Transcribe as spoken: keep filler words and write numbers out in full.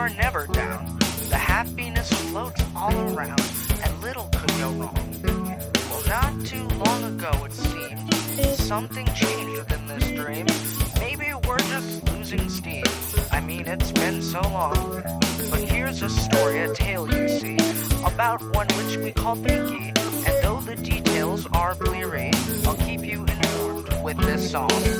are never down. The happiness floats all around, and little could go wrong. Well, not too long ago it seemed, something changed within this dream. Maybe we're just losing steam. I mean, it's been so long. But here's a story, a tale you see, about one which we call Pinky. And though the details are bleary, I'll keep you informed with this song.